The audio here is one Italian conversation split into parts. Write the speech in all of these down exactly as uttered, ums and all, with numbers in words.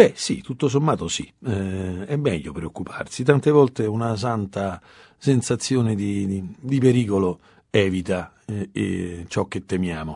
Beh sì, tutto sommato sì, eh, è meglio preoccuparsi. Tante volte una santa sensazione di, di, di pericolo evita eh, eh, ciò che temiamo.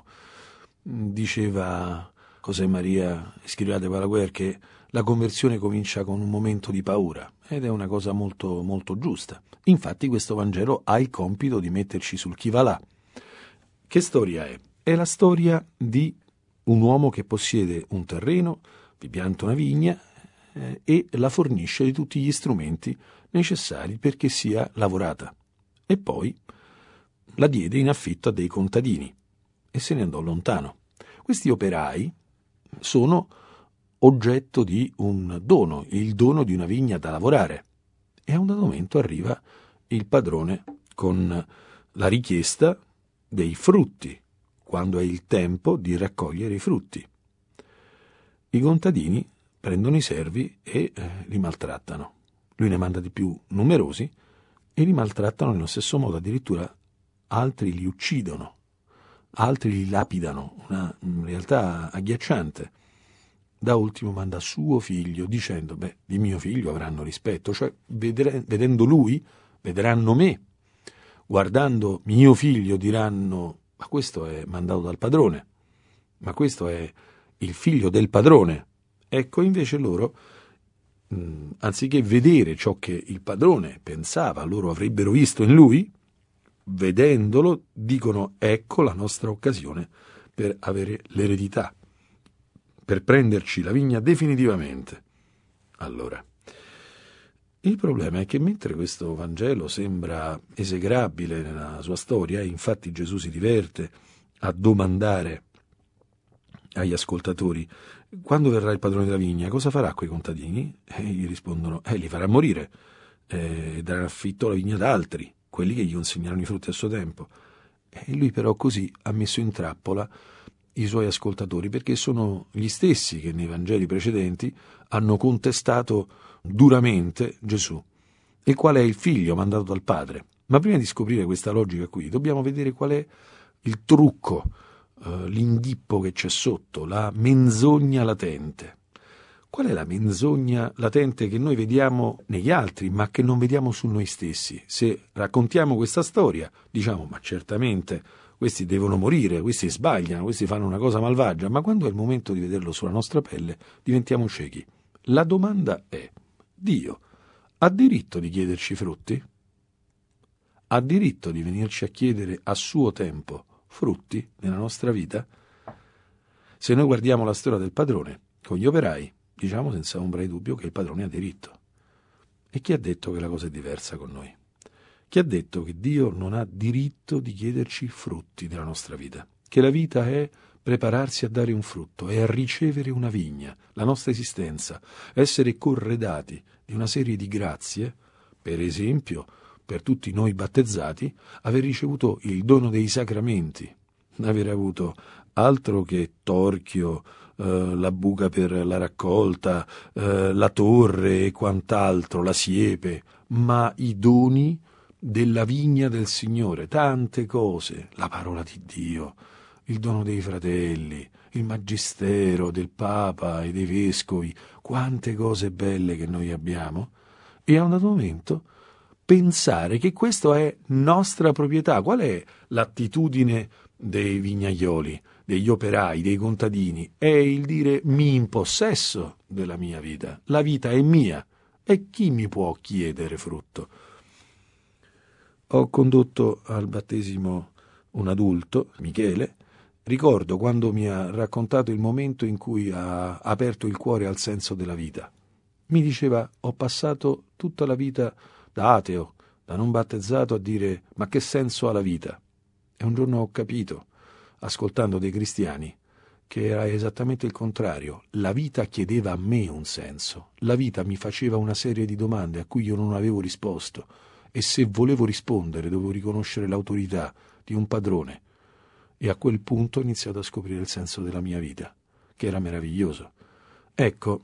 Diceva José María Escrivá de Balaguer che la conversione comincia con un momento di paura, ed è una cosa molto, molto giusta. Infatti questo Vangelo ha il compito di metterci sul chi va là. Che storia è? È la storia di un uomo che possiede un terreno, vi pianta una vigna eh, e la fornisce di tutti gli strumenti necessari perché sia lavorata. E poi la diede in affitto a dei contadini e se ne andò lontano. Questi operai sono oggetto di un dono, il dono di una vigna da lavorare. E a un dato momento arriva il padrone con la richiesta dei frutti, quando è il tempo di raccogliere i frutti. I contadini prendono i servi e eh, li maltrattano. Lui ne manda di più numerosi e li maltrattano nello stesso modo, addirittura altri li uccidono, altri li lapidano, una realtà agghiacciante. Da ultimo manda suo figlio dicendo, beh, di mio figlio avranno rispetto, cioè vedere, vedendo lui, vedranno me. Guardando mio figlio diranno, ma questo è mandato dal padrone, ma questo è il figlio del padrone. Ecco, invece loro, mh, anziché vedere ciò che il padrone pensava loro avrebbero visto in lui, vedendolo dicono, ecco la nostra occasione per avere l'eredità, per prenderci la vigna definitivamente. Allora, il problema è che mentre questo Vangelo sembra esecrabile nella sua storia, e infatti Gesù si diverte a domandare agli ascoltatori, quando verrà il padrone della vigna, cosa farà quei contadini? E gli rispondono, eh, li farà morire, e eh, darà in affitto la vigna ad altri, quelli che gli consegnarono i frutti a suo tempo. E lui però così ha messo in trappola i suoi ascoltatori, perché sono gli stessi che nei Vangeli precedenti hanno contestato duramente Gesù, il quale è il figlio mandato dal padre. Ma prima di scoprire questa logica qui, dobbiamo vedere qual è il trucco, eh, l'inghippo che c'è sotto, la menzogna latente. Qual è la menzogna latente che noi vediamo negli altri, ma che non vediamo su noi stessi? Se raccontiamo questa storia, diciamo, ma certamente questi devono morire, questi sbagliano, questi fanno una cosa malvagia, ma quando è il momento di vederlo sulla nostra pelle, diventiamo ciechi. La domanda è, Dio ha diritto di chiederci frutti? Ha diritto di venirci a chiedere a suo tempo frutti nella nostra vita? Se noi guardiamo la storia del padrone con gli operai, diciamo senza ombra di dubbio che il padrone ha diritto. E chi ha detto che la cosa è diversa con noi? Chi ha detto che Dio non ha diritto di chiederci frutti della nostra vita? Che la vita è prepararsi a dare un frutto, è a ricevere una vigna, la nostra esistenza, essere corredati di una serie di grazie, per esempio, per tutti noi battezzati, aver ricevuto il dono dei sacramenti, aver avuto altro che torchio, eh, la buca per la raccolta, eh, la torre e quant'altro, la siepe, ma i doni della vigna del Signore, tante cose, la parola di Dio, il dono dei fratelli, il magistero del Papa e dei vescovi, quante cose belle che noi abbiamo, e a un dato momento pensare che questo è nostra proprietà. Qual è l'attitudine dei vignaioli, degli operai, dei contadini? È il dire mi impossesso della mia vita, la vita è mia, e chi mi può chiedere frutto? Ho condotto al battesimo un adulto, Michele. Ricordo quando mi ha raccontato il momento in cui ha aperto il cuore al senso della vita. Mi diceva, ho passato tutta la vita da ateo, da non battezzato, a dire, ma che senso ha la vita? E un giorno ho capito, ascoltando dei cristiani, che era esattamente il contrario. La vita chiedeva a me un senso. La vita mi faceva una serie di domande a cui io non avevo risposto. E se volevo rispondere dovevo riconoscere l'autorità di un padrone. E a quel punto ho iniziato a scoprire il senso della mia vita, che era meraviglioso. Ecco,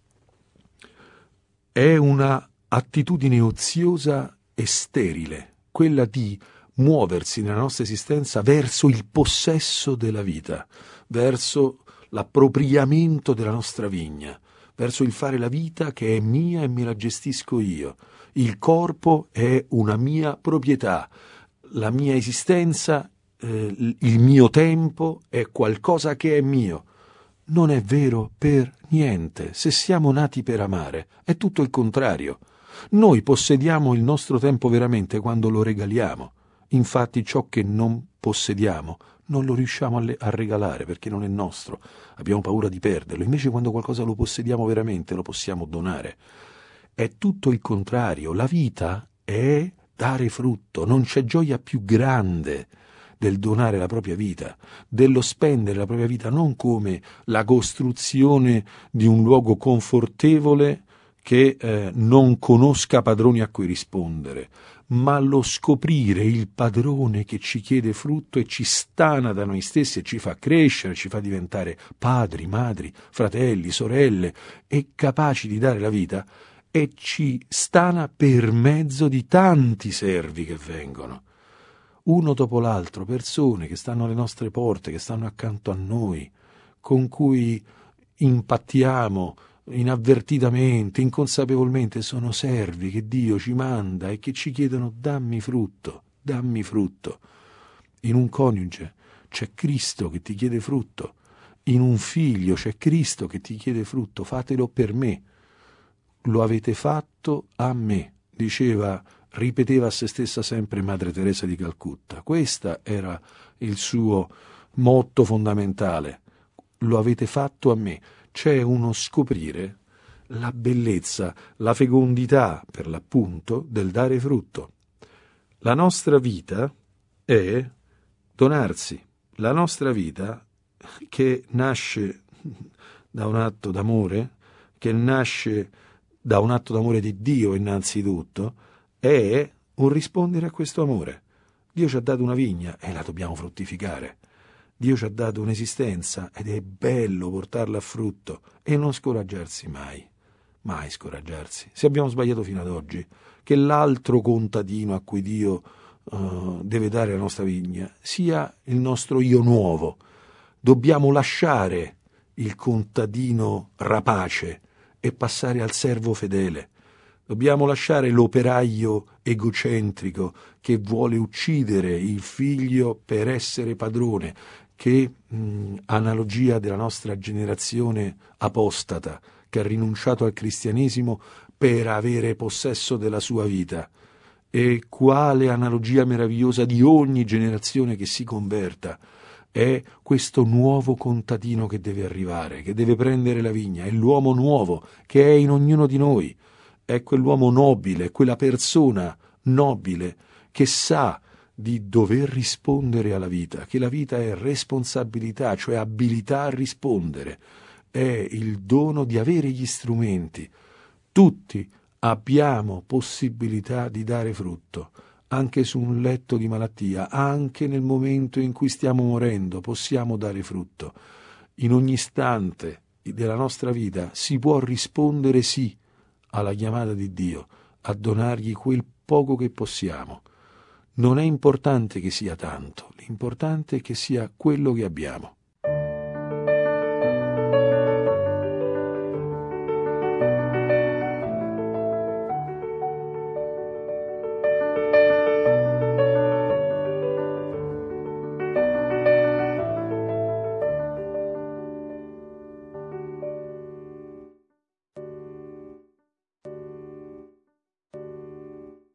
è una attitudine oziosa e sterile, quella di muoversi nella nostra esistenza verso il possesso della vita, verso l'appropriamento della nostra vigna, verso il fare la vita che è mia e me la gestisco io. Il corpo è una mia proprietà, la mia esistenza, eh, il mio tempo è qualcosa che è mio. Non è vero per niente. Se siamo nati per amare, è tutto il contrario. Noi possediamo il nostro tempo veramente quando lo regaliamo. Infatti ciò che non possediamo non lo riusciamo a, le- a regalare perché non è nostro. Abbiamo paura di perderlo. Invece quando qualcosa lo possediamo veramente lo possiamo donare. È tutto il contrario. La vita è dare frutto. Non c'è gioia più grande del donare la propria vita, dello spendere la propria vita non come la costruzione di un luogo confortevole che eh, non conosca padroni a cui rispondere, ma lo scoprire il padrone che ci chiede frutto e ci stana da noi stessi e ci fa crescere, ci fa diventare padri, madri, fratelli, sorelle e capaci di dare la vita, e ci stana per mezzo di tanti servi che vengono. Uno dopo l'altro, persone che stanno alle nostre porte, che stanno accanto a noi, con cui impattiamo inavvertitamente, inconsapevolmente, sono servi che Dio ci manda e che ci chiedono dammi frutto, dammi frutto. In un coniuge c'è Cristo che ti chiede frutto, in un figlio c'è Cristo che ti chiede frutto, fatelo per me. Lo avete fatto a me, diceva ripeteva a se stessa sempre Madre Teresa di Calcutta. Questo era il suo motto fondamentale. Lo avete fatto a me. C'è uno scoprire la bellezza, la fecondità, per l'appunto, del dare frutto. La nostra vita è donarsi. La nostra vita, che nasce da un atto d'amore, che nasce da un atto d'amore di Dio innanzitutto, è un rispondere a questo amore. Dio ci ha dato una vigna e la dobbiamo fruttificare. Dio ci ha dato un'esistenza ed è bello portarla a frutto e non scoraggiarsi mai, mai scoraggiarsi. Se abbiamo sbagliato fino ad oggi, che l'altro contadino a cui Dio uh, deve dare la nostra vigna sia il nostro io nuovo. Dobbiamo lasciare il contadino rapace e passare al servo fedele. Dobbiamo lasciare l'operaio egocentrico che vuole uccidere il figlio per essere padrone, che, mh, analogia della nostra generazione apostata, che ha rinunciato al cristianesimo per avere possesso della sua vita. E quale analogia meravigliosa di ogni generazione che si converta. È questo nuovo contadino che deve arrivare, che deve prendere la vigna, è l'uomo nuovo che è in ognuno di noi. È quell'uomo nobile, quella persona nobile che sa di dover rispondere alla vita, che la vita è responsabilità, cioè abilità a rispondere, è il dono di avere gli strumenti. Tutti abbiamo possibilità di dare frutto, anche su un letto di malattia, anche nel momento in cui stiamo morendo possiamo dare frutto. In ogni istante della nostra vita si può rispondere sì alla chiamata di Dio, a donargli quel poco che possiamo. Non è importante che sia tanto, l'importante è che sia quello che abbiamo.